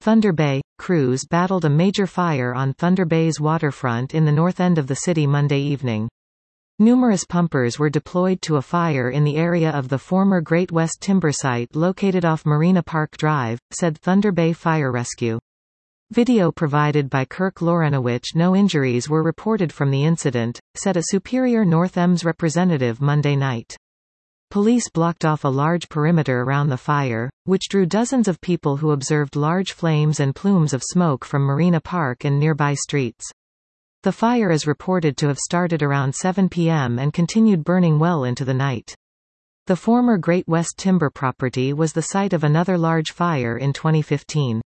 Thunder Bay crews battled a major fire on Thunder Bay's waterfront in the north end of the city Monday evening. Numerous pumpers were deployed to a fire in the area of the former Great West Timber site located off Marina Park Drive, said Thunder Bay Fire Rescue. Video provided by Kirk Lorenowich. No injuries were reported from the incident, said a Superior North Ems representative Monday night. Police blocked off a large perimeter around the fire, which drew dozens of people who observed large flames and plumes of smoke from Marina Park and nearby streets. The fire is reported to have started around 7 p.m. and continued burning well into the night. The former Great West Timber property was the site of another large fire in 2015.